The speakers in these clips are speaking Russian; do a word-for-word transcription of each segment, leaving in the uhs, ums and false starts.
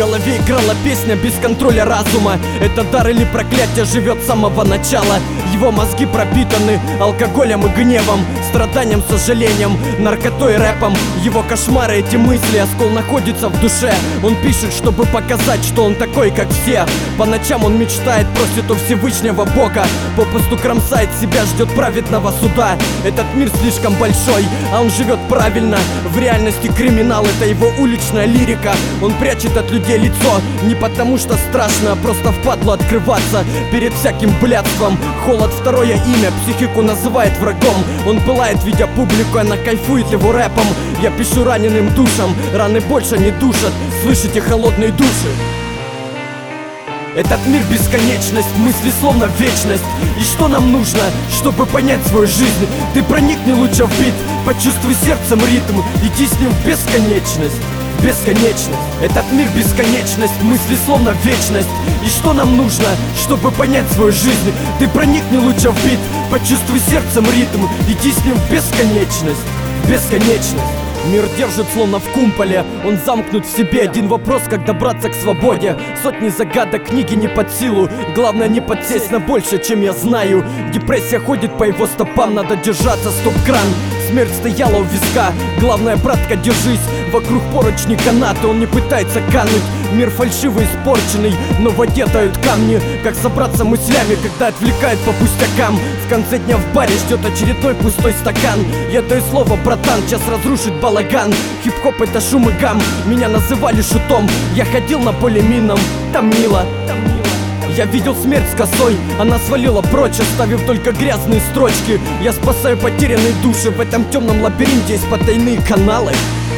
голове играла песня без контроля разума. Это дар или проклятие живет с самого начала. Его мозги пропитаны алкоголем и гневом, страданием, сожалением, наркотой и рэпом. Его кошмары, эти мысли, оскол находится в душе. Он пишет, чтобы показать, что он такой, как все. По ночам он мечтает, просит у Всевышнего Бога. Попусту кромсает себя, ждет праведного суда. Этот мир слишком большой, а он живет правильно. В реальности криминал — это его уличная лирика. Он прячет от людей лицо, не потому что страшно, а просто впадло открываться перед всяким блядством. Холод — второе имя, психику называет врагом. Он пылает, видя публику, она кайфует его рэпом. Я пишу раненым душам, раны больше не душат. Слышите холодные души? Этот мир — бесконечность, мысли словно вечность. И что нам нужно, чтобы понять свою жизнь? Ты проникни лучше в бит, почувствуй сердцем ритм, иди с ним в бесконечность. Бесконечность. Этот мир — бесконечность, мысли словно вечность. И что нам нужно, чтобы понять свою жизнь? Ты проникни лучше в бит, почувствуй сердцем ритм, иди с ним в бесконечность. Бесконечность. Мир держит словно в кумполе, он замкнут в себе. Один вопрос, как добраться к свободе. Сотни загадок, книги не под силу. Главное не подсесть на больше, чем я знаю. Депрессия ходит по его стопам, надо держаться, стоп-кран. Смерть стояла у виска, главное, братка, держись. Вокруг поручни канаты, он не пытается кануть. Мир фальшивый, испорченный, но в воде тают камни. Как собраться мыслями, когда отвлекают по пустякам? В конце дня в баре ждет очередной пустой стакан. Я даю слово, братан, час разрушит балаган. Хип-хоп — это шум и гам, меня называли шутом. Я ходил на поле мином, там мило, там мило. Я видел смерть с косой, она свалила прочь, оставив только грязные строчки. Я спасаю потерянные души, в этом темном лабиринте есть потайные каналы.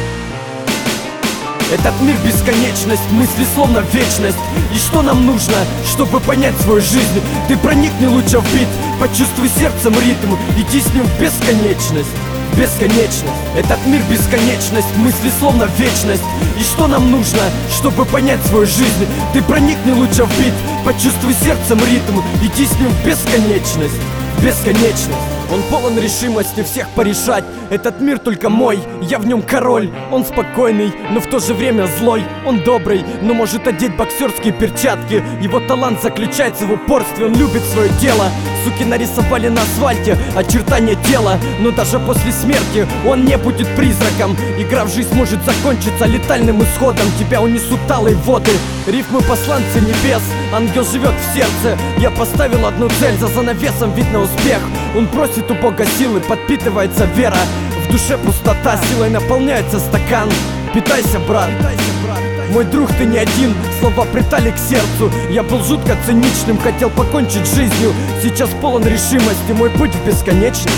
Этот мир — бесконечность, мысли словно вечность. И что нам нужно, чтобы понять свою жизнь? Ты проникни лучше в бит, почувствуй сердцем ритм, иди с ним в бесконечность. Бесконечность. Этот мир — бесконечность, мысли словно вечность. И что нам нужно, чтобы понять свою жизнь? Ты проникни лучше в бит, почувствуй сердцем ритм, иди с ним в бесконечность. Бесконечность. Он полон решимости всех порешать. Этот мир только мой, я в нем король. Он спокойный, но в то же время злой. Он добрый, но может одеть боксерские перчатки. Его талант заключается в упорстве, он любит свое дело. Суки нарисовали на асфальте очертания тела, но даже после смерти он не будет призраком. Игра в жизнь может закончиться летальным исходом. Тебя унесут талые воды, рифмы посланцы небес. Ангел живет в сердце. Я поставил одну цель, за занавесом видно успех. Он просит у Бога силы, подпитывается вера. В душе пустота, силой наполняется стакан. Питайся, брат, мой друг, ты не один. Слова притали к сердцу. Я был жутко циничным, хотел покончить с жизнью. Сейчас полон решимости, мой путь в бесконечность.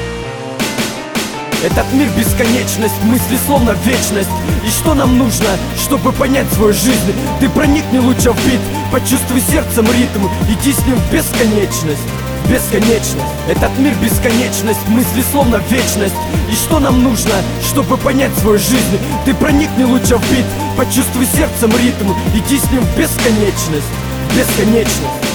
Этот мир — бесконечность, мысли словно вечность. И что нам нужно, чтобы понять свою жизнь? Ты проникни лучше в бит, почувствуй сердцем ритм, иди с ним в бесконечность. Бесконечность. Этот мир — бесконечность, мысли словно вечность. И что нам нужно, чтобы понять свою жизнь? Ты проникни лучше в бит, почувствуй сердцем ритм, иди с ним в бесконечность. Бесконечность.